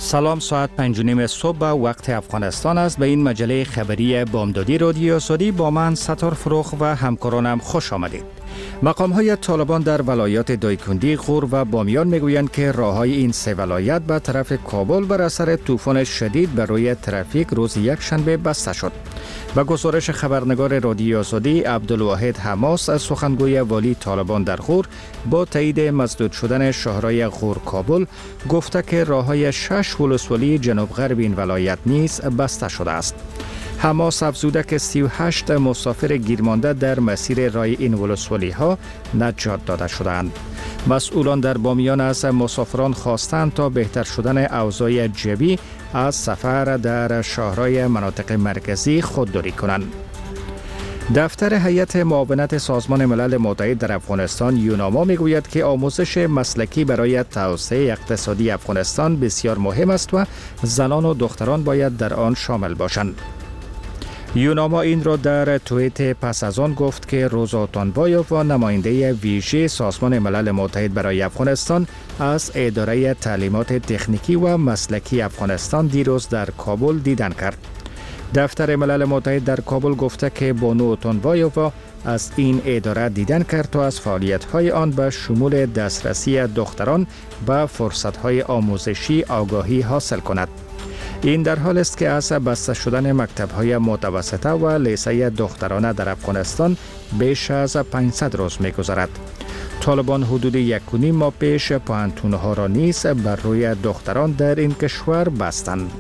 سلام، ساعت 5:30 صبح وقت افغانستان است. به این مجله خبری بامدادی رادیو سعودی با من ستار فروخ و همکارانم خوش آمدید. مقام‌های طالبان در ولایات دایکندی، غور و بامیان میگویند که راه‌های این سه ولایت به طرف کابل بر اثر طوفان شدید بر روی ترافیک روز یکشنبه بسته شد. با گزارش خبرنگار رادیو سعودی عبدالواحد حماس، سخنگوی والی طالبان در غور، با تایید مسدود شدن شهرهای غور کابل گفته که راه‌های 6 ولسوالی جنوب غرب این ولایت نیز بسته شده است. حماس افزوده که 38 مسافر گیرمانده در مسیر راه این ولسوالی ها نجات داده شدند. مسئولان در بامیان از مسافران خواستند تا بهتر شدن اوضاع جوی از سفر در شهرهای مناطق مرکزی خودداری کنند. دفتر هیئت معاونت سازمان ملل متحد در افغانستان یوناما میگوید که آموزش مسلکی برای توسعه اقتصادی افغانستان بسیار مهم است و زنان و دختران باید در آن شامل باشند. یوناما این را در توییت پس از آن گفت که روزا تانبایوف و نماینده ویژه سازمان ملل متحد برای افغانستان از اداره تعلیمات تکنیکی و مسلکی افغانستان دیروز در کابل دیدن کرد. دفتر ملل متحد در کابل گفته که بانو تانبایوف از این اداره دیدن کرد تا از فعالیت‌های آن به شمول دسترسی دختران به فرصت‌های آموزشی آگاهی حاصل کند. این در حال است که از بسته شدن مکتب‌های متوسطه و لیسه دخترانه در افغانستان بیش از 500 روز می‌گذرد. طالبان حدود 1.5 ماه پیش پوهنتون‌ها را نیز بر روی دختران در این کشور بستند.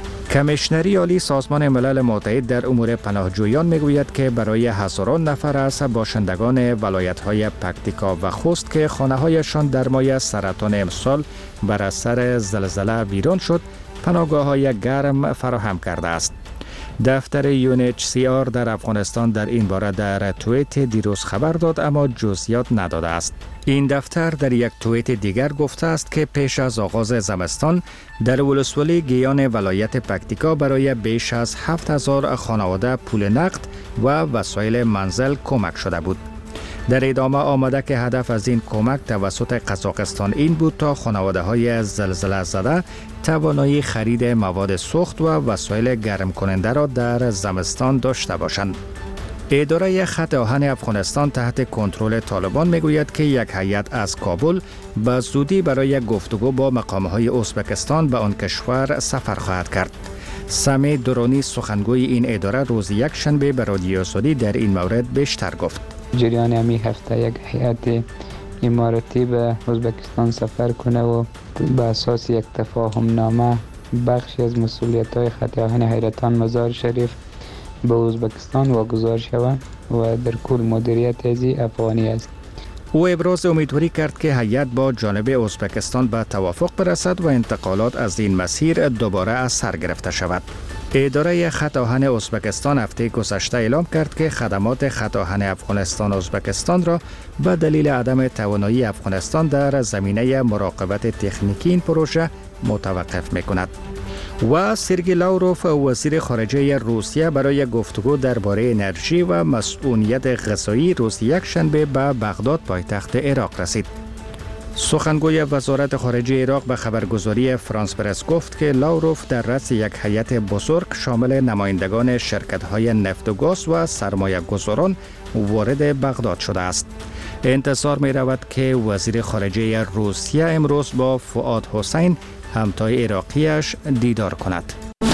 کمیشنری عالی سازمان ملل متحد در امور پناهجویان میگوید که برای هزاران نفر از باشندگان ولایت‌های پکتیکا و خوست که خانه‌هایشان در ماه سرطان امسال بر اثر زلزله ویران شد، پناهگاه‌های گرم فراهم کرده است. دفتر UNHCR در افغانستان در این باره در توییت دیروز خبر داد اما جزئیات نداده است. این دفتر در یک توییت دیگر گفته است که پیش از آغاز زمستان در ولسوالی گیان ولایت پکتیکا برای بیش از 7000 خانواده پول نقد و وسایل منزل کمک شده بود. در ادامه آمده که هدف از این کمک توسط قزاقستان این بود تا خانواده‌های زلزله زده توانایی خرید مواد سوخت و وسایل گرم کننده را در زمستان داشته باشند. اداره خط آهن افغانستان تحت کنترل طالبان میگوید که یک هیئت از کابل به زودی برای گفتگو با مقام‌های ازبکستان به آن کشور سفر خواهد کرد. سمی درونی سخنگوی این اداره روز یکشنبه به رادیو سعودی در این مورد بیشتر گفت. جریان همی هفته یک هیئت اماراتی به ازبکستان سفر کنه و به اساس یک تفاهم نامه بخشی از مسئولیت‌های خط آهن حیرتان مزار شریف به ازبکستان واگذار شود و در کل مدیریت از افغانی است. او ابراز امیدواری کرد که هیئت با جانب ازبکستان به توافق برسد و انتقالات از این مسیر دوباره از سر گرفته شود. اداره خط آهن ازبکستان هفته گذشته اعلام کرد که خدمات خط آهن افغانستان ازبکستان را به دلیل عدم توانایی افغانستان در زمینه مراقبت تکنیکی این پروژه متوقف می‌کند. و سرگئی لاوروف وزیر خارجه روسیه برای گفتگو درباره انرژی و مسئولیت غذایی روز یکشنبه به بغداد پایتخت عراق رسید. سخنگوی وزارت خارجه عراق به خبرگزاری فرانس پرس گفت که لاوروف در رأس یک هیئت بزرگ شامل نمایندگان شرکت‌های نفت و گاز و سرمایه‌گذاران وارد بغداد شده است. انتظار می رود که وزیر خارجه روسیه امروز با فؤاد حسین همتای عراقیش دیدار کند.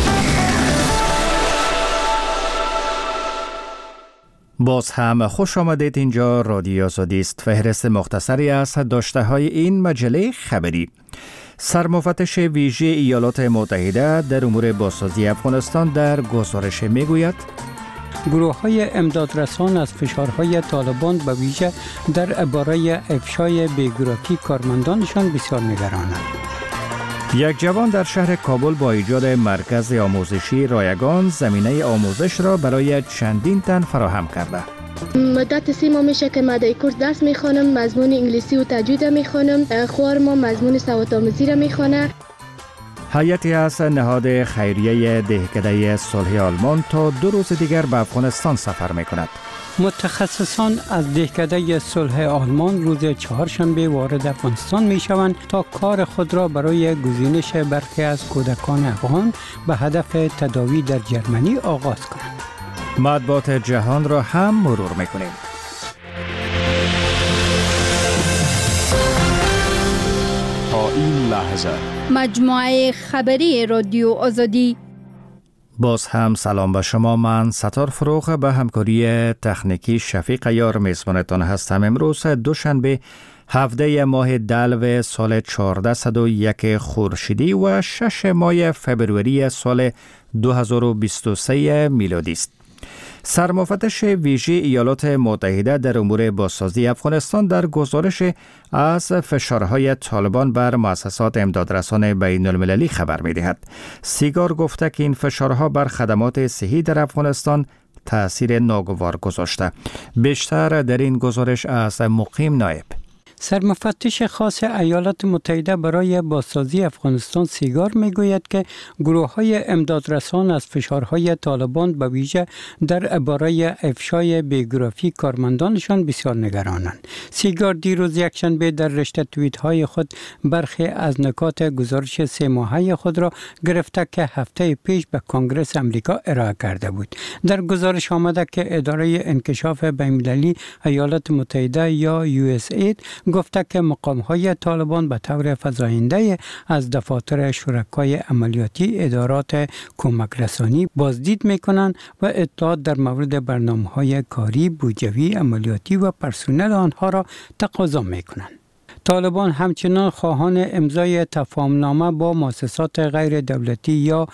باز هم خوش آمدید. اینجا رادیو سعودی است. فهرست مختصری از داشته های این مجله خبری. سرمفتش ویژه ایالات متحده در امور بازسازی افغانستان در گزارش میگوید گروه‌های امدادرسان از فشارهای طالبان به ویژه درباره افشای بی‌گروهی کارمندانشان بسیار نگرانند. یک جوان در شهر کابل با ایجاد مرکز آموزشی رایگان زمینه آموزش را برای چندین تن فراهم کرده. مدت 3 ماه میشه که من در کورس درس میخوانم، مضمون انگلیسی و تجوید میخوانم، خوار ما مضمون سوادآموزی را میخوانه. هیئتی از نهاد خیریه دهکده صلح آلمان تا 2 روز دیگر به افغانستان سفر میکند. متخصصان از دهکده صلح آلمان روز چهارشنبه وارد افغانستان می شوند تا کار خود را برای گزینش برخی از کودکان افغان به هدف تداوی در جرمنی آغاز کنند. مطبوعات جهان را هم مرور می‌کنیم. تا این لحظه مجموعه خبری رادیو آزادی. باز هم سلام به شما. من ستار فروغ به همکاری تکنیکی شفیق یار میزبانتان هستم. امروز دوشنبه 17 ماه دلو سال 1401 خورشیدی و 6 ماه فبروری سال 2023 میلادی است. سرمفتش ویژه ایالات متحده در امور بازسازی افغانستان در گزارش از فشارهای طالبان بر مؤسسات امدادرسان بین المللی خبر می‌دهد. سیگار گفته که این فشارها بر خدمات صحی در افغانستان تأثیر ناگوار گذاشته. بیشتر در این گزارش از مقیم نایب. سرمفتش خاص ایالات متحده برای بازسازی افغانستان سیگار میگوید که گروه‌های امدادرسان از فشارهای طالبان به ویژه در باره افشای بیوگرافی کارمندانشان بسیار نگرانند. سیگار دیروز یکشنبه در رشته توییت‌های خود برخی از نکات گزارش 3 ماهه خود را گرفته که هفته پیش به کنگره امریکا ارائه کرده بود. در گزارش آمده که اداره انکشاف بین‌المللی ایالات متحده یا USAID گفته که مقام‌های طالبان به طور فزاینده از دفاتر شرکای عملیاتی ادارات کمک رسانی بازدید می‌کنند و اطلاعات در مورد برنامه‌های کاری، بودجوی، عملیاتی و پرسنل آنها را تقاضا می‌کنند. طالبان همچنان خواهان امضای تفاهمنامه با مؤسسات غیر دولتی یا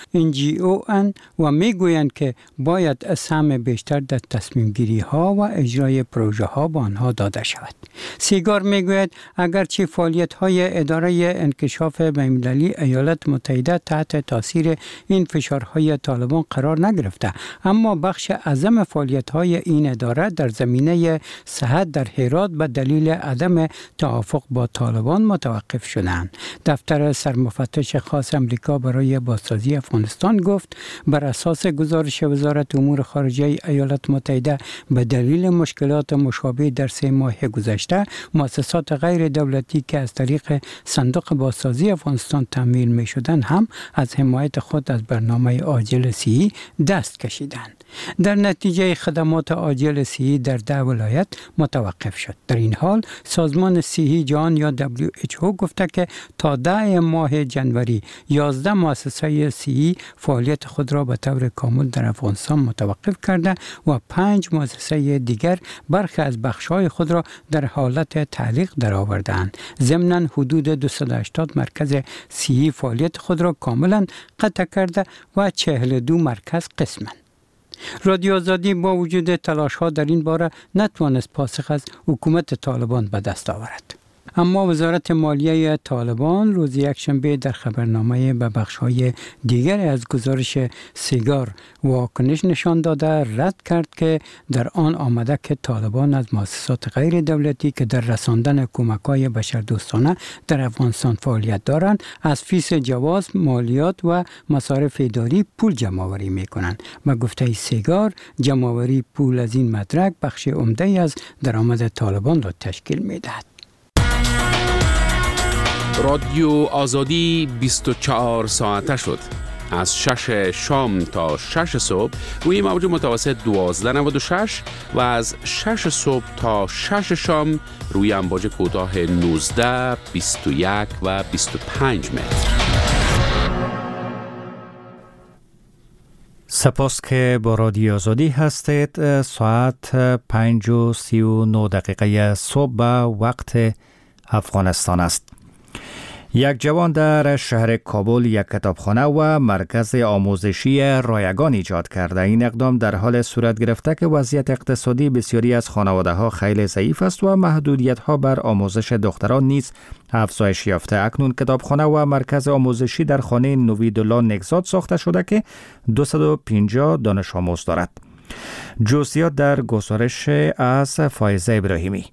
NGO و میگویند که باید سهم بیشتر در تصمیم گیری ها و اجرای پروژه ها به آنها داده شود. سیگار میگوید اگرچه فعالیت های اداره انکشاف بین‌المللی ایالات متحده تحت تاثیر این فشارهای طالبان قرار نگرفته، اما بخش اعظم فعالیت های این اداره در زمینه صحت در هرات به دلیل عدم توافق با طالبان متوقف شدند. دفتر سرمفتش خاص امریکا برای بازسازی افغانستان گفت بر اساس گزارش وزارت امور خارجه ایالات متحده به دلیل مشکلات مشابه در 3 ماه گذشته مؤسسات غیر دولتی که از طریق صندوق بازسازی افغانستان تامین می شدند هم از حمایت خود از برنامه عاجل صحی دست کشیدند. در نتیجه خدمات عاجل صحی در 10 ولایت متوقف شد. در این حال سازمان صحی جهان یا WHO گفته که تا 10 ماه جنوری 11 مؤسسه صحی فعالیت خود را به طور کامل در افغانستان متوقف کرده و 5 مؤسسه دیگر برخی از بخش‌های خود را در حالت تعلیق درآورده‌اند. ضمناً حدود 280 مرکز صحی فعالیت خود را کاملا قطع کرده و 42 مرکز قسماً. رادیو آزادی با وجود تلاش‌ها در این باره نتوانست پاسخ از حکومت طالبان به دست آورد. اما وزارت مالیه طالبان روز یکشنبه در خبرنامه به بخش‌های دیگر از گزارش سیگار واکنش نشان داده رد کرد که در آن آمده که طالبان از مؤسسات غیر دولتی که در رساندن کمک‌های بشردوستانه در افغانستان فعالیت دارند از فیس جواز، مالیات و مصارف اداری پول جمع‌آوری می‌کنند. و گفته سیگار جمع‌آوری پول از این مدرک بخش عمده از درآمد طالبان را تشکیل می‌دهد. رادیو آزادی 24 ساعته شد. از 6 شام تا 6 صبح روی موج متوسط 1296 و از 6 صبح تا 6 شام روی امواج کوتاه 19، 21 و 25 متر. سپاس که با رادیو آزادی هستید. ساعت 5:39 صبح به وقت افغانستان است. یک جوان در شهر کابل یک کتابخانه و مرکز آموزشی رایگان ایجاد کرده. این اقدام در حال صورت گرفته که وضعیت اقتصادی بسیاری از خانواده‌ها خیلی ضعیف است و محدودیت‌ها بر آموزش دختران نیز افزایش یافته. اکنون کتابخانه و مرکز آموزشی در خانه نویدالله نگزاد ساخته شده که 250 دانش آموز دارد. جزئیات در گزارش از فایزه ابراهیمی.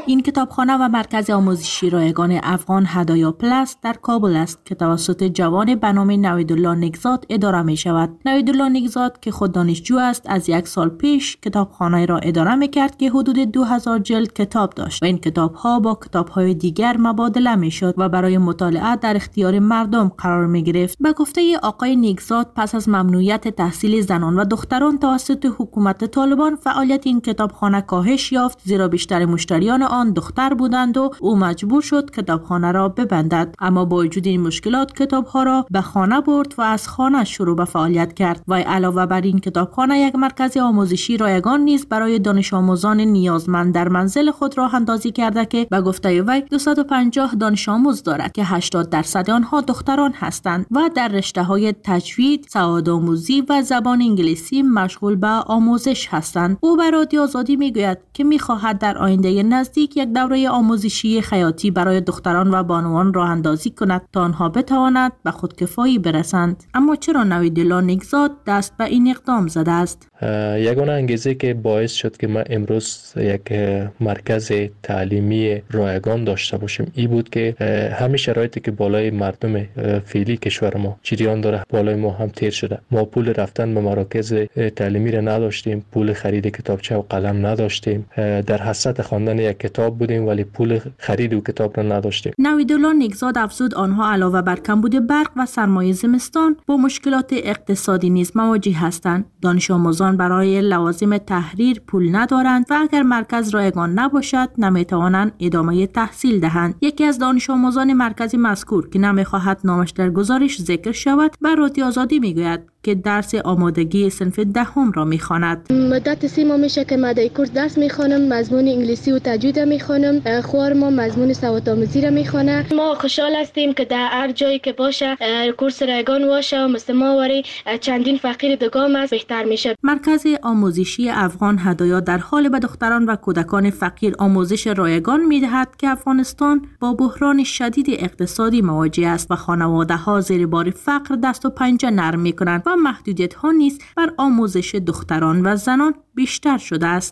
این کتابخانه و مرکز آموزشی رایگان افغان هدایا پلاس در کابل است که توسط جوان به نام نویدالله نیکزاد اداره می شود. نویدالله نیکزاد که خود دانشجو است از 1 سال پیش کتابخانه را اداره می کرد که حدود 2000 جلد کتاب داشت و این کتاب ها با کتاب های دیگر مبادله می شد و برای مطالعه در اختیار مردم قرار می گرفت. به گفته آقای نیکزاد پس از ممنوعیت تحصیل زنان و دختران توسط حکومت طالبان فعالیت این کتابخانه کاهش یافت، زیرا بیشتر مشتریان آن دختر بودند و او مجبور شد کتابخانه را ببندد. اما با وجود این مشکلات کتابها را به خانه برد و از خانه شروع به فعالیت کرد و علاوه بر این کتابخانه یک مرکز آموزشی رایگان نیز برای دانش آموزان نیازمند در منزل خود راه اندازی کرده که به گفته وی 250 دانش آموز دارد که 80% آنها دختران هستند و در رشته‌های تجوید، سوادآموزی و زبان انگلیسی مشغول به آموزش هستند. او به رادیو آزادی میگوید که می‌خواهد در آینده نزدیک یک دوره آموزشی خیاطی برای دختران و بانوان راه اندازی کند تا آنها بتوانند به خودکفایی برسند. اما چرا نویدالله نیکزاد دست به این اقدام زده است؟ یگانه انگیزه که باعث شد که ما امروز یک مرکز تعلیمی رایگان داشته باشیم این بود که همه شرایطی که بالای مردم فعلی کشور ما جریان داره بالای ما هم تیر شده. ما پول رفتن به مراکز تعلیمی را نداشتیم، پول خرید کتابچه و قلم نداشتیم، در حسرت خواندن یک کتاب بودیم ولی پول خرید و کتاب را نداشتیم. نویدالله نیکزاد افزود آنها علاوه بر کمبود برق و سرمایه زمستان با مشکلات اقتصادی نیز مواجه هستند. دانش آموزان برای لوازم تحریر پول ندارند و اگر مرکز رایگان نباشد نمیتوانند ادامه تحصیل دهند. یکی از دانش آموزان مرکز مذکور که نمیخواهد نامش در گزارش ذکر شود به رادیو آزادی میگوید که درس آمادگی صنف دهم را میخواند. مدت 3 ماه میشه که من در کورس درس میخوانم، مضمون انگلیسی و تجوید میخوانم. خوار ما مضمون سوادآموزی را میخوانه. ما خوشحال هستیم که در هر جایی که باشه کورس رایگان باشه و مثل ما وری چندین فقیر دگام است بهتر میشه. مرکز آموزشی افغان هدایا در حال به دختران و کودکان فقیر آموزش رایگان میدهد که افغانستان با بحران شدید اقتصادی مواجه است و خانواده ها زیر بار فقر دست و پنجه نرم میکنند و محدودیت ها نیز بر آموزش دختران و زنان بیشتر شده است.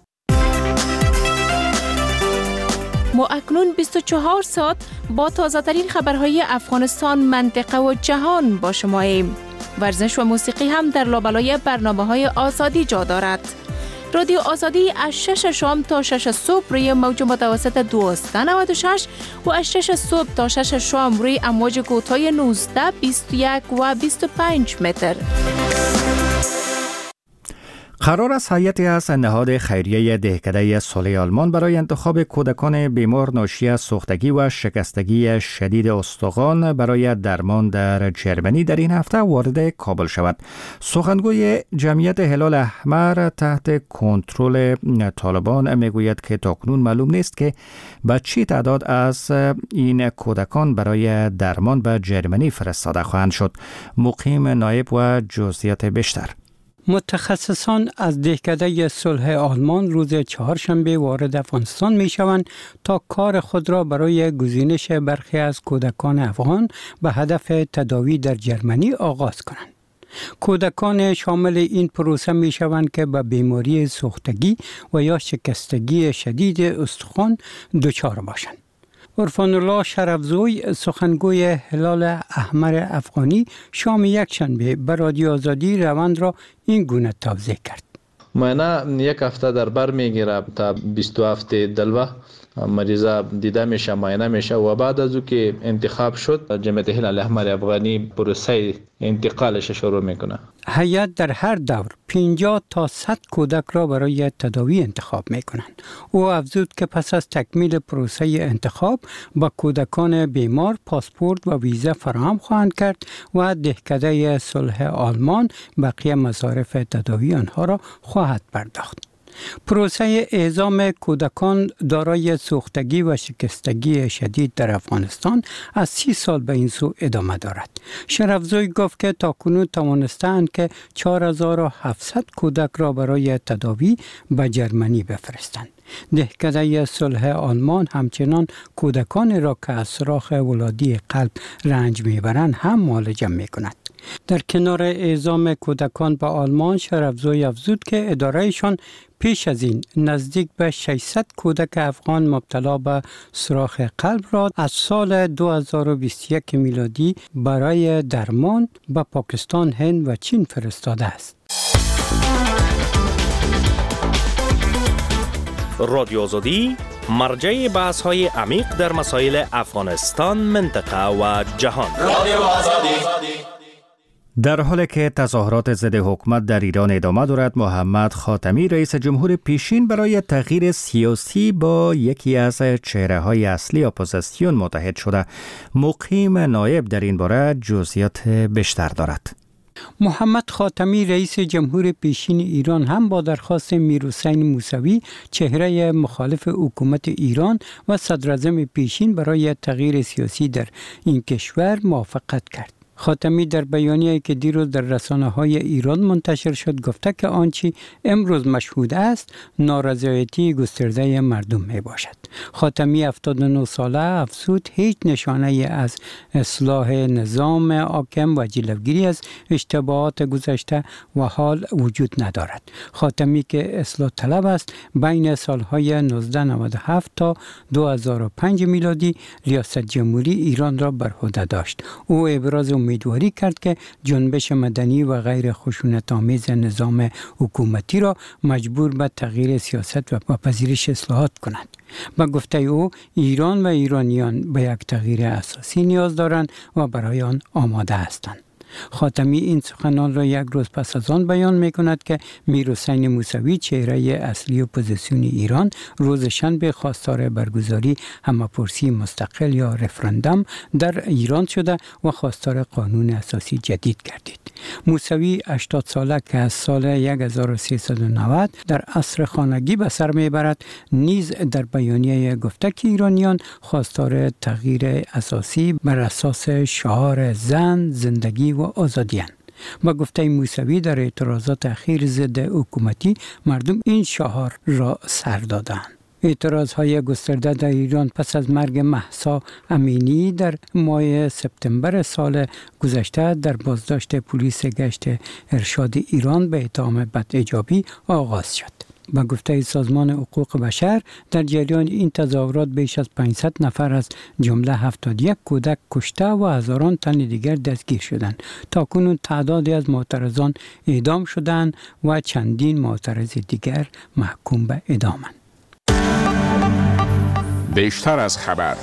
ما اکنون 24 ساعت با تازه ترین خبرهای افغانستان، منطقه و جهان با شماییم. ورزش و موسیقی هم در لابلای برنامه‌های آزادی جا دارد. رادیو آزادی از 6 شام تا 6 صبح روی موج متوسط 1296 و از 6 صبح تا 6 شام روی امواج کوتاه 19، 21 و 25 متر. قرار است هیئتی از نهاد خیریه دهکده صلح آلمان برای انتخاب کودکان بیمار ناشی از سوختگی و شکستگی شدید استخوان برای درمان در جرمنی در این هفته وارد کابل شود. سخنگوی جمعیت هلال احمر تحت کنترل طالبان میگوید که تاکنون معلوم نیست که به چه تعداد از این کودکان برای درمان به جرمنی فرستاده خواهند شد. مقیم نایب و جزئیات بیشتر. متخصصان از دهکده صلح آلمان روز چهارشنبه وارد افغانستان می شوند تا کار خود را برای گزینش برخی از کودکان افغان به هدف تداوی در جرمنی آغاز کنند. کودکان شامل این پروسه می شوند که به بیماری سوختگی و یا شکستگی شدید استخوان دچار باشند. عرفان الله شرفزوی سخنگوی هلال احمر افغانی شام یکشنبه به رادیو آزادی روند را این گونه توضیح کرد. معاینه یک هفته در بر میگیره تا 27 دلوه مریضا دیده میشه، معاینه میشه و بعد از او که انتخاب شد جمعیت هلال احمر افغانی پروسه انتقالش شروع میکنه. هیئت در هر دور 50 تا 100 کودک را برای تداوی انتخاب میکنند. او افزود که پس از تکمیل پروسه انتخاب با کودکان بیمار پاسپورت و ویزا فراهم خواهند کرد و دهکده صلح آلمان بقیه مصارف تداوی آنها را خواهد پرداخت. پروسه اعزام کودکان دارای سوختگی و شکستگی شدید در افغانستان از 30 سال به این سو ادامه دارد. شرفزوی گفت که تاکنون توانستند که 4700 کودک را برای تداوی به جرمنی بفرستند. دهکده صلح آلمان همچنان کودکان را که از سوراخ ولادی قلب رنج میبرند هم معالجه میکند. در کنار اعزام کودکان به آلمان شرفزایی افزود که ادارهشان پیش از این نزدیک به 600 کودک افغان مبتلا به سوراخ قلب را از سال 2021 میلادی برای درمان به پاکستان، هند و چین فرستاده است. رادیو آزادی مرجع بحث‌های عمیق در مسائل افغانستان، منطقه و جهان. رادیو آزادی. در حالی که تظاهرات ضد حکومت در ایران ادامه دارد، محمد خاتمی رئیس جمهور پیشین برای تغییر سیاسی با یکی از چهره‌های اصلی اپوزیسیون متحد شده. مقیم نایب در این باره جزئیات بیشتر دارد. محمد خاتمی رئیس جمهور پیشین ایران هم با درخواست میرحسین موسوی چهره مخالف حکومت ایران و صدراعظم پیشین برای تغییر سیاسی در این کشور موافقت کرد. خاتمی در بیانیه‌ای که دیروز در رسانه‌های ایران منتشر شد گفته که آنچه امروز مشهود است نارضایتی گسترده مردم می باشد. خاتمی 79 ساله افزود هیچ نشانه‌ای از اصلاح نظام حاکم و جلوگیری از اشتباهات گذشته و حال وجود ندارد. خاتمی که اصلاح طلب است بین سالهای 1997 تا 2005 میلادی ریاست جمهوری ایران را بر عهده داشت. او ابراز امیدواری کرد که جنبش مدنی و غیر خشونت‌آمیز نظام حکومتی را مجبور به تغییر سیاست و پذیرش اصلاحات کند. با گفته او ایران و ایرانیان به یک تغییر اساسی نیاز دارند و برای آن آماده هستند. خاتمی این سخنان را یک روز پس از آن بیان می کند که میرحسین موسوی چهره اصلی اپوزیسیون ایران روز شنبه خواستار برگزاری همه‌پرسی مستقل یا رفراندوم در ایران شده و خواستار قانون اساسی جدید گردید. موسوی 80 ساله که از سال 1390 در عصر خانگی به سر میبرد نیز در بیانیه گفته که ایرانیان خواستار تغییر اساسی بر اساس شعار زن، زندگی و آزادی اند. با گفته موسوی در اعتراضات اخیر ضد حکومتی مردم این شعار را سر دادند. اعتراضهای گسترده در ایران پس از مرگ مهسا امینی در ماه سپتامبر سال گذشته در بازداشت پلیس گشت ارشاد ایران به اتهام بدحجابی آغاز شد. با گفته سازمان حقوق بشر در جریان این تظاهرات بیش از 500 نفر از جمله 71 کودک کشته و هزاران تن دیگر دستگیر شدند. تاکنون تعدادی از معترضان اعدام شدند و چندین معترض دیگر محکوم به اعدامند. بیشتر از خبر.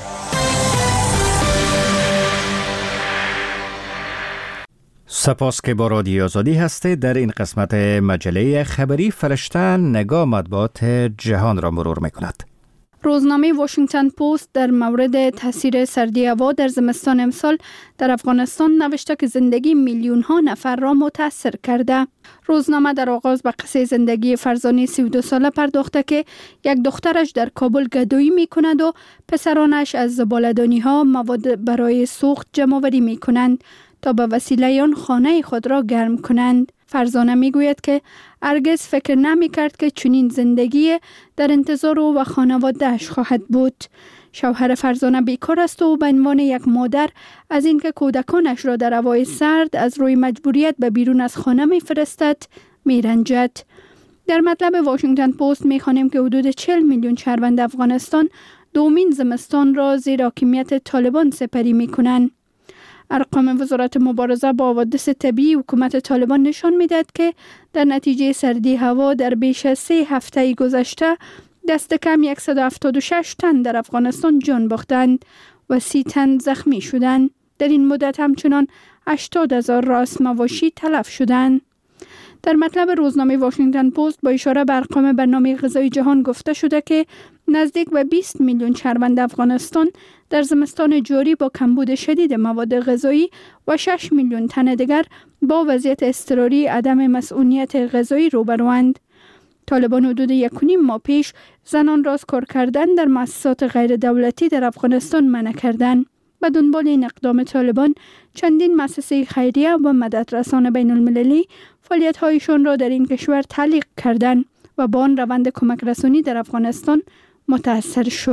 سپاس که با رادیو آزادی هستید. در این قسمت مجله خبری فرشته نگاه مطبوعات جهان را مرور می‌کند. روزنامه واشنگتن پست در مورد تاثیر سردی هوا در زمستان امسال در افغانستان نوشته که زندگی میلیون ها نفر را متاثر کرده. روزنامه در آغاز به قصه زندگی فرزانه 32 ساله پرداخته که یک دخترش در کابل گدایی می کند و پسرانش از زباله‌دانی ها مواد برای سوخت جمع آوری می کنند تا به وسیله آن خانه خود را گرم کنند. فرزانه می گوید که هرگز فکر نمی کرد که چنین زندگی در انتظار او و خانواده‌اش خواهد بود. شوهر فرزانه بیکار است و به عنوان یک مادر از اینکه کودکانش را در هوای سرد از روی مجبوریت به بیرون از خانه می فرستد می رنجد. در مطلب واشنگتن پست می خوانیم که حدود 40 میلیون شهروند افغانستان دومین زمستان را زیر حاکمیت طالبان سپری می کنند. ارقام وزارت مبارزه با حوادث طبیعی حکومت طالبان نشان می‌دهد که در نتیجه سردی هوا در بیش از 3 هفته گذشته دست کم 176 تن در افغانستان جان باختند و 30 تن زخمی شدند. در این مدت همچنان 80,000 راس مواشی تلف شدند. در مطلب روزنامه واشنگتن پست با اشاره به ارقام برنامه غذایی جهان گفته شده که نزدیک به 20 میلیون شهروند افغانستان در زمستان جاری با کمبود شدید مواد غذایی و 6 میلیون تن دیگر با وضعیت اضطراری عدم مسئولیت غذایی روبروند. طالبان حدود 1.5 ماه پیش زنان را از کار کردن در مؤسسات غیر دولتی در افغانستان منع کردند. به دنبال این اقدام طالبان چندین مؤسسه خیریه و مددرسان بین المللی فعالیت‌هایشان را در این کشور تعلیق کردند و با آن روند کمک رسانی در افغانستان متاثر شد.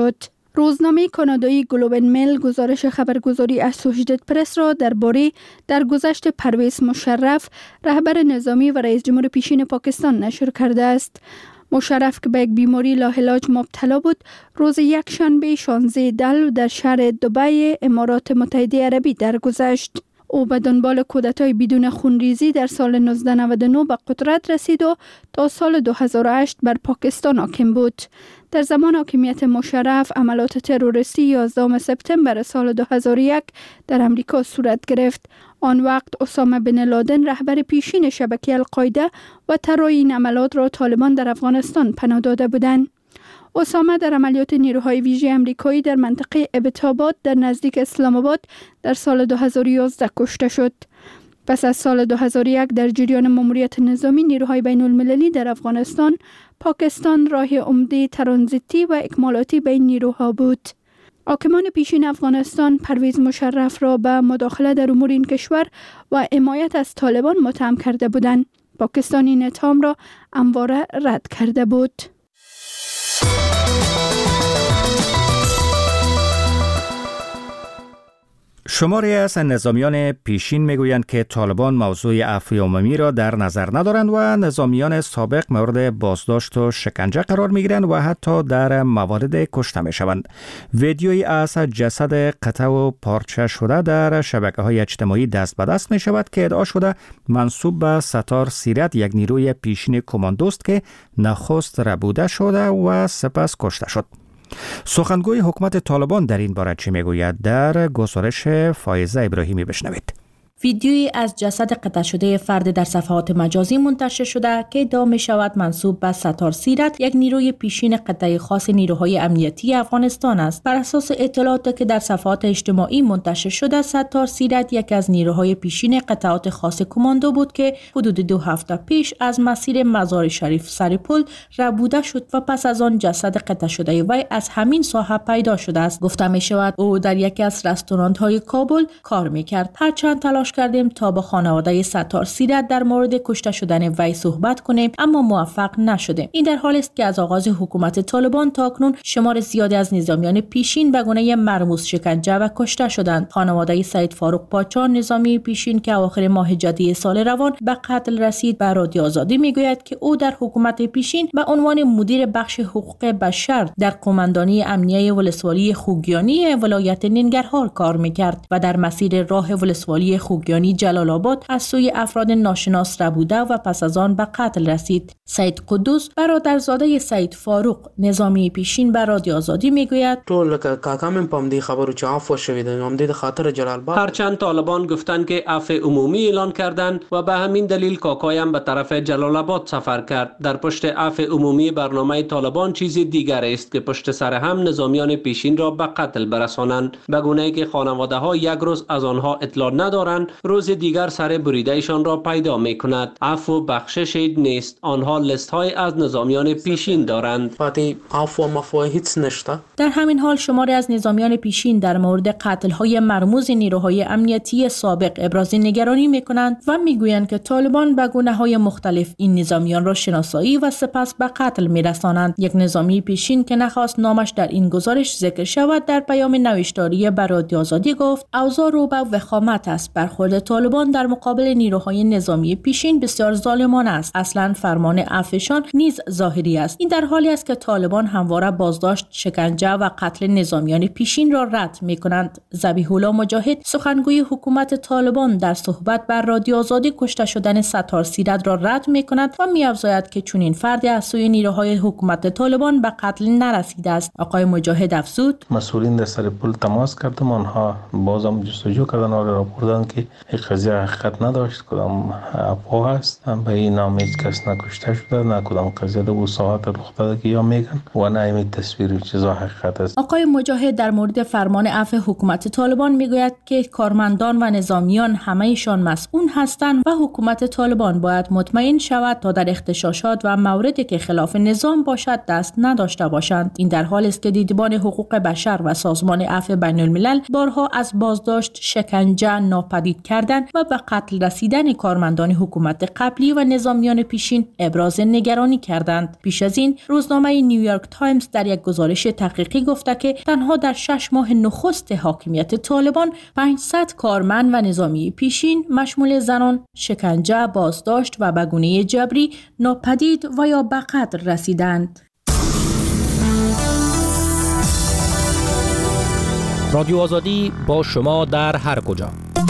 روزنامه کانادایی گلوب اند میل گزارش خبرگزاری اسوشییتد پرس را درباره درگذشت پرویز مشرف رهبر نظامی و رئیس جمهور پیشین پاکستان نشر کرده است. مشرف که به یک بیماری لاعلاج مبتلا بود، روز یکشنبه 16 دلو در شهر دبی امارات متحده عربی درگذشت. او به دنبال کودتای بدون خونریزی در سال 1999 به قدرت رسید و تا سال 2008 بر پاکستان حاکم بود. در زمان حاکمیت مشرف، عملیات تروریستی 11 سپتامبر سال 2001 در امریکا صورت گرفت. آن وقت اسامه بن لادن رهبر پیشین شبکه القاعده و طراح این عملیات را طالبان در افغانستان پناه داده بودند. اسامه در عملیات نیروهای ویژه امریکایی در منطقه ابتاباد در نزدیک اسلام آباد در سال 2011 کشته شد. پس از سال 2001 در جریان ماموریت نظامی نیروهای بین المللی در افغانستان، پاکستان راه عمده ترانزیتی و اکمالاتی بین نیروها بود. حاکمان پیشین افغانستان پرویز مشرف را به مداخله در امور این کشور و حمایت از طالبان متهم کرده بودند. پاکستان این اتهام را همواره رد کرده بود. شماری از نظامیان پیشین میگویند که طالبان موضوع عفو عمومی را در نظر ندارند و نظامیان سابق مورد بازداشت و شکنجه قرار میگیرند و حتی در موارد کشته میشوند. ویدیویی از جسد قطع و پارچه شده در شبکه‌های اجتماعی دست به دست می شود که ادعا شده منسوب به ستار سیرت، یک نیروی پیشین کماندوست که نخست ربوده شده و سپس کشته شد. سخنگوی حکومت طالبان در این باره چی میگوید؟ در گزارش فایزه ابراهیمی بشنوید. ویدیویی از جسد قطع شده فرد در صفحات مجازی منتشر شده که ادعا می شود منسوب به ستار سیرت، یک نیروی پیشین قطعه خاص نیروهای امنیتی افغانستان است. بر اساس اطلاعاتی که در صفحات اجتماعی منتشر شده، ستار سیرت یکی از نیروهای پیشین قطعات خاص کماندو بود که حدود 2 هفته پیش از مسیر مزار شریف سرپل ربوده شد و پس از آن جسد قطع شده وی از همین ساحه پیدا شده است. گفته می شود او در یکی از رستوران‌های کابل کار می‌کرد. هرچند تلاش کردیم تا با خانواده ستار سیرت در مورد کشته شدن وی صحبت کنیم، اما موفق نشدیم. این در حالی است که از آغاز حکومت طالبان تا اکنون شمار زیادی از نظامیان پیشین به گونه مرموز شکنجه و کشته شدند. خانواده سید فاروق پاچا، نظامی پیشین که اواخر ماه ژوئیه سال روان به قتل رسید، به رادیو آزادی میگوید که او در حکومت پیشین به عنوان مدیر بخش حقوق بشر در قماندانی امنیه ولسوالی خوگیانی ولایت ننگرهار کار میکرد و در مسیر راه ولسوالی خوگیانی جلال آباد از سوی افراد ناشناس ربوده و پس از آن به قتل رسید. سید قدوس، برادرزاده سید فاروق، نظامی پیشین، به رادیو آزادی میگوید ټول کاکام په دې خبرو چې عفو شوی د هم د خاطر جلال آباد. هرچند طالبان گفتند که عفو عمومی اعلان کردند و به همین دلیل کاکایم به طرف جلال آباد سفر کرد. در پشت عفو عمومی برنامه طالبان چیزی دیگر است که پشت سر هم نظامیان پیشین را به قتل برسانند، به گونه‌ای که خانواده ها یک روز از آنها اطلاع ندارند، روز دیگر سر بریده ایشان را پیدا می کند. عفو بخشش نیست، آنها لیست های از نظامیان پیشین دارند. عفو مفهوم هیچ نشته. در همین حال شماری از نظامیان پیشین در مورد قتل های مرموز نیروهای امنیتی سابق ابراز نگرانی می کنند و می گویند که طالبان به گونه های مختلف این نظامیان را شناسایی و سپس به قتل می رسانند. یک نظامی پیشین که نخواست نامش در این گزارش ذکر شود، در پیام نوشتاری به رادیو آزادی گفت اوضاع رو به وخامت است. برخورد طالبان در مقابل نیروهای نظامی پیشین بسیار ظالمانه است. اصلا فرمان عفوشان نیز ظاهری است. این در حالی است که طالبان همواره بازداشت، شکنجه و قتل نظامیان پیشین را رد می‌کنند. ذبیح الله مجاهد، سخنگوی حکومت طالبان، در صحبت بر رادیو آزادی کشته شدن ستار سیرت را رد می‌کند و می‌افزاید که چنین فردی از سوی نیروهای حکومت طالبان به قتل نرسیده است. آقای مجاهد افزود: مسئولین در سرپل تماس کردم، آنها بازم جستجو کردن و راپور دادند که این قضیه حقیقت نداشت، کدام افواه است. به این نام هیچ کس نکشته شده، نه کدام قضیه در ساعت رخ داده که یا میگن و نه این تصویر چیزا حقیقت است. آقای مجاهد در مورد فرمان عفو حکومت طالبان میگوید که کارمندان و نظامیان همه‌شان مسئول هستند و حکومت طالبان باید مطمئن شود تا در اغتشاشات و موردی که خلاف نظام باشد دست نداشته باشند. این در حالی است که دیدبان حقوق بشر و سازمان عفو بین الملل بارها از بازداشت، شکنجه، ناپدید تهدید کردن و به قتل رسیدن کارمندان حکومت قبلی و نظامیان پیشین ابراز نگرانی کردند. پیش از این روزنامه نیویورک تایمز در یک گزارش تحقیقی گفته که تنها در 6 ماه نخست حاکمیت طالبان 500 کارمند و نظامی پیشین مشمول زنان شکنجه، بازداشت و به گونه جبری ناپدید و یا به قتل رسیدند. رادیو آزادی با شما در هر کجا.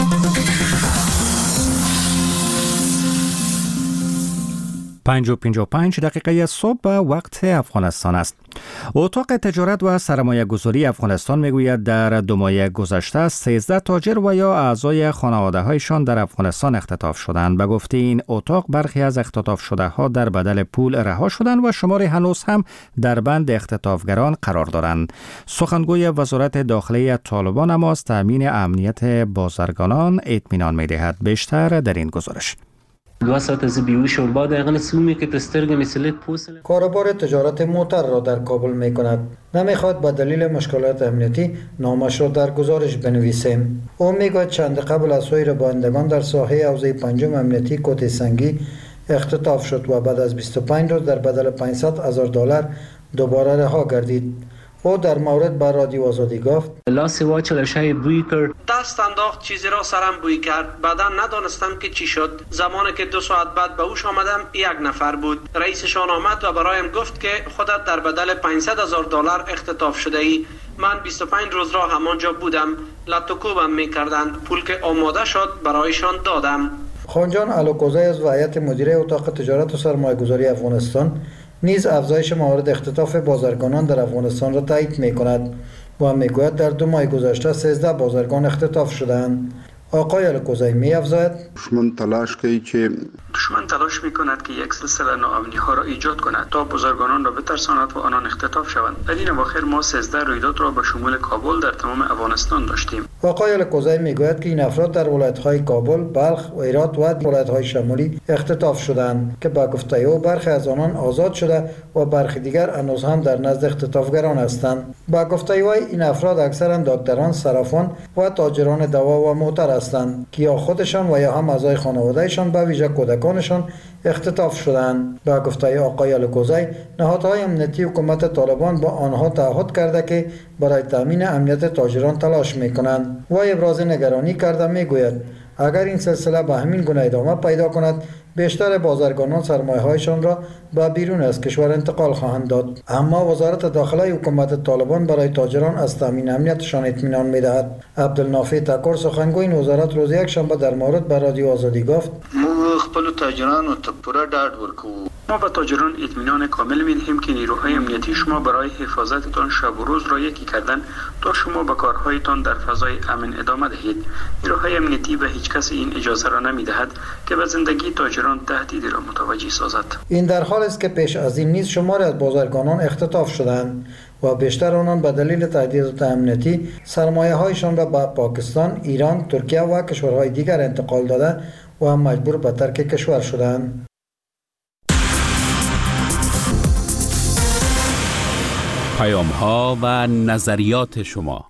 5:55 دقیقه صبح به وقت افغانستان است. اتاق تجارت و سرمایه گذاری افغانستان میگوید در 2 ماه گذشته 13 تاجر و یا اعضای خانواده هایشان در افغانستان اختطاف شدند. به گفته این اتاق برخی از اختطاف شده ها در بدل پول رها شدند و شماری هنوز هم در بند اختطافگران قرار دارند. سخنگوی وزارت داخلی طالبان اما از تامین امنیت بازرگانان اطمینان می‌دهد. بیشتر در این گزارش. 2 ساعت از بیهوش و بعد اغن سومی که تسترگ مثل پوسل کاربار تجارت موتر را در کابل می کند. نمیخواد به دلیل مشکلات امنیتی نامش را در گزارش بنویسیم. او میگوید چند قبل از سایر بایندگان در ساحه حوزه 5 امنیتی کوته سنگی اختطاف شد و بعد از 25 روز در بدل $500,000 دوباره رها گردید. او در مورد به رادیو آزادی گفت لاس واچلشای بوی کرد، دست انداخت، چیزی را سرم بوی کرد. بعدا ندانستم که چی شد. زمانی که 2 ساعت بعد به هوش آمدم 1 نفر بود. رئیسشان آمد و برایم گفت که خودت در بدل $500,000 اختطاف شده ای. من 25 روز را همانجا بودم. لطوکوبم میکردند. پول که آماده شد برایشان دادم. خانجان علوکوزی از هیئت مدیره اتاق تجارت و سرمایه گذاری افغانستان نیز افزایش موارد اختطاف بازرگانان در افغانستان را تایید می کند و می گوید در 2 ماه گذشته 13 بازرگان اختطاف شدند. آقای الکوزی می افزاید دشمن تلاش می کند که یک سلسله ناامنی ها را ایجاد کند تا بازرگانان را بترساند و آنان اختطاف شوند. در این اواخر ما 13 رویداد را به شمول کابل در تمام افغانستان داشتیم. آقای الکوزی می گوید که این افراد در ولایت‌های کابل، بلخ و هرات و ولایت‌های شمالی اختطاف شدند که با گفته او برخی از آنان آزاد شده و برخی دیگر هنوز هم در نزد اختطافگران هستند. با گفته او این افراد اکثرا دکتران، صرافان و تاجران دوا و موتر هستند که یا خودشان و یا هم اعضای خانواده‌شان به ویژه کودکانشان اختطاف شدند. با گفته آقای الکوزی نهادهای امنیتی حکومت طالبان با آنها تعهد کرده که برای تامین امنیت تاجران تلاش میکنند و ابراز نگرانی کرده میگوید اگر این سلسله به همین گونه ادامه پیدا کند بیشتر بازرگانان سرمایه‌هایشان را به بیرون از کشور انتقال خواهند داد. اما وزارت داخلی حکومت طالبان برای تاجران از تامین امنیتشان اطمینان می‌دهد. عبدالنافع تکر سخنگوی این وزارت روز یکشنبه در مورد به رادیو آزادی گفت ما خپل تاجران ته پوره ډاډ ورکو. ما به تاجران اطمینان کامل می‌دهیم که نیروهای امنیتی شما برای حفاظتتان شب و روز را یکی کردن تا شما به کارهایتان در فضای امن ادامه دهید. نیروهای امنیتی به هیچ کس این اجازه را نمی‌دهد که به زندگی تاجران تهدیدی را متوجه سازد. این در حالی است که پیش از این نیز شماری از بازرگانان اختطاف شدند و بیشتر آنان به دلیل تهدیدات امنیتی سرمایه‌هایشان را به پاکستان، ایران، ترکیه و کشورهای دیگر انتقال داده و مجبور به ترک کشور شدند. پیام‌ها و نظریات شما.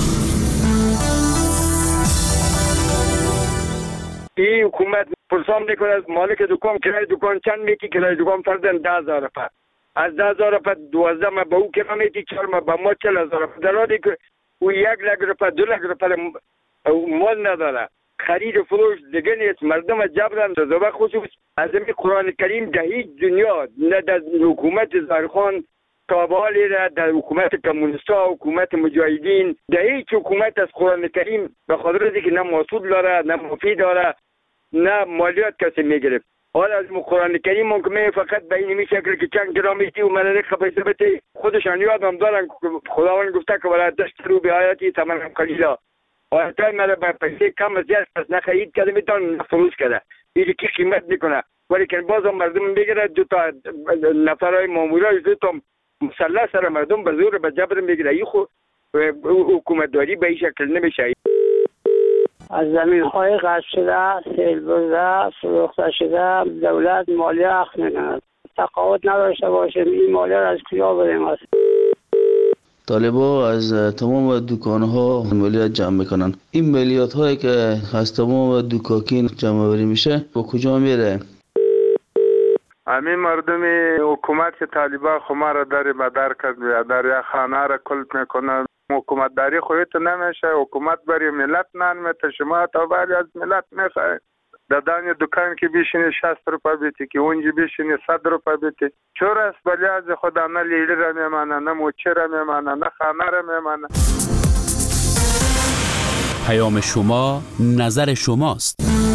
این حکومت پرسان میکنه از مالک دکان کرای دکان چند میکی کرای دکان فردن 10,000 روپیه. از 10,000 روپیه 12 ما به او کرا میکی 4 ما به ما 40,000 روپیه. در حالی که او 1,00,000 روپیه 2,00,000 روپیه مال نداره. خرید و فروش دیگه نیست. مردم جبران داده و خصوص از این قرآن کریم در هیچ دنیا نه در حکومت ظاهرخان تابالی را در حکومت کمونیستا حکومت مجاهدین در هیچ حکومت از قرآن کریم به خاطر اینکه نه محصول داره نه مفید داره نه مالیات کسی میگرفت. حالا از قرآن کریم ممکنه فقط به این شکل که چند گرامیتی و ملک خبیثه بته خودشان یادم دارن خداوند گفته که ولا تشتروا بآیاتی ثمنا قلیلا. آیاتای مرا به پیسه کم از زیاد پس نخرید کرده میتون فروش کرده. این که قیمت میکنه ولی که باز هم مردم میگیره دو تا نفرای مامورای دو تا مسلح سر مردم به زور به جبر میگیره. این خود حکومتداری به این شکل نمیشه. از زمین‌های غصب شده، سیل برده، فروخته شده دولت مالیه اخذ می‌کند. تقاعد نداشته باشیم این مالیه را از کجا بدیم است؟ طالبا از تمام دکان‌ها مالیات جمع میکنن. این مالیات هایی که از تمام دکاکین جمع آوری میشه به کجا میره؟ همین مردم حکومت که طالبان خما را در مدار کرد و در یک خانه را کلپ میکنن. حکومت داری خودت نمیشه، حکومت برای ملت نمیته، شما تا بری از ملت میخواه. دادن دکان که بیشینی 60 روپا بیتی که اونجا بیشینی 100 روپا بیتی. چور است بلی از خدا نه لیلی را میمانه، نه موچه را میمانه، نه خانه را میمانه. پیام شما نظر شماست.